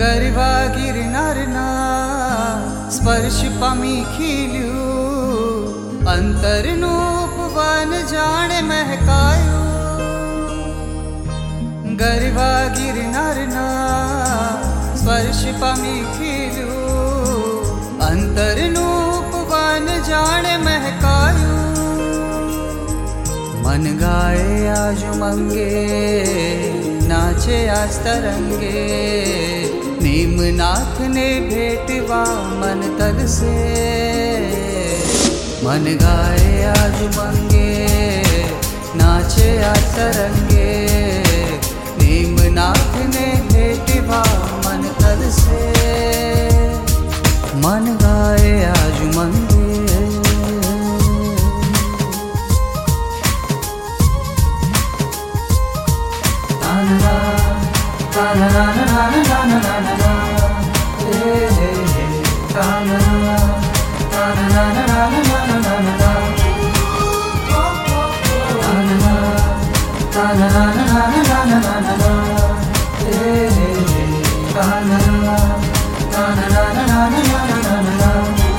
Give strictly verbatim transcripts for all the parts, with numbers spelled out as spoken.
गरवा गिरनारना स्पर्श पामी खिल्यू अंतरनु उपवन जाने महकायू। गरवा गिरनारना स्पर्श पामी खिल्यू अंतरनु उपवन जाने महकायू। मन गाए आज मंगे नाचे आज तरंगे नीमनाथ ने भेटवा मन तल से। मन गाए आज मंगे नाचे आज तरंगे नीमनाथ ने भेटवा मन तल से। मन गाए आज मंगे na na na na na na na na na hey hey hey na na na na na na na na na na na na na na na na na na na hey hey hey na na na na na na na na na na na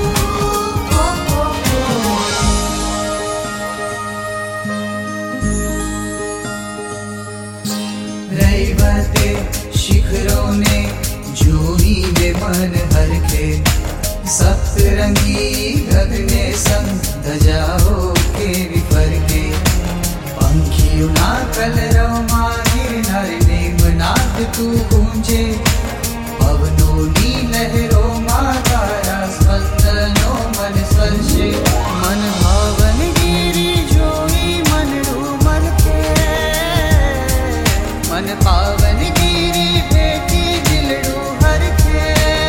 रैवते शिखरों ने जोड़ी में मन हरखे सप्तरंगी गगने संग धजाओ के विफर के। पंखियों ना कलरव मागिर नर नेमनाथ तू गूंजे पवनों नी लहरों मागारा स्पंदनों मन स्पर्शे। मन भावन गिरी जोई मन रू मन के मन पावन गिरी बेटी दिलड़ू हर के।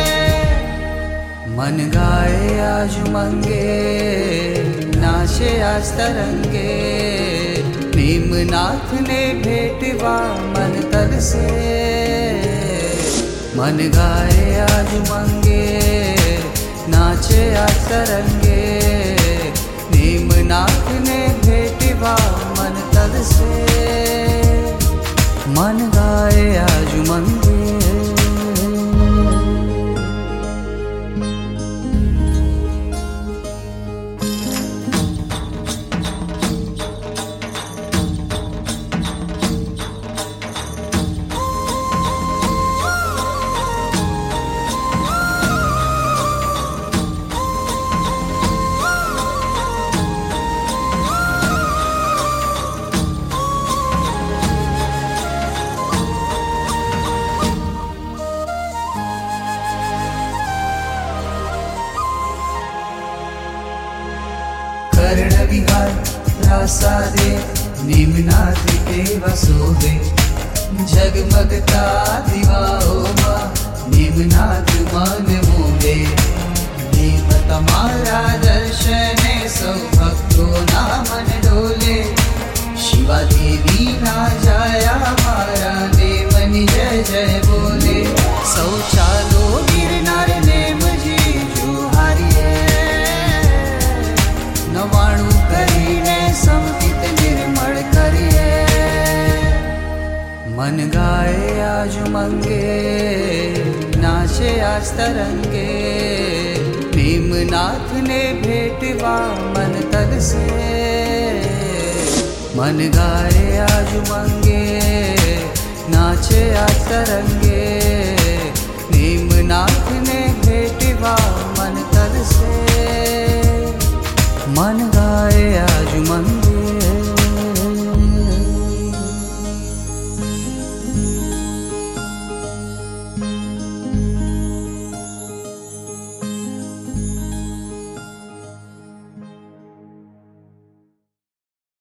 मन गाए आज मंगे नाचे आज तरंगे नीमनाथ ने भेटवा मन तल से। मन गाए आज मंगे नाचे आज तरंगे नीमनाथ ने भेटवा मन तल से। मन गाए आज मंगे कर्ण विहार प्रासादे नीमनाथ के वसोदे। जगमगता दिवाओ माँ नीमनाथ मन मोदे। नीम तमारा दर्शने सौ भक्तों ना मन डोले। शिवा देवी ना जाया मारा देवनी जय जय बोले। सौ चालो गिरनार नेम जी जुहारिए नवाणु करीने संकित निर्मल करिए। मन गाए आज मंगे नाचे आज तरंगे नीमनाथ ने भेटवा मन तल से। मन गाए आज मंगे नाचे आज तरंगे नीमनाथ ने भेटवा मन तल से। मन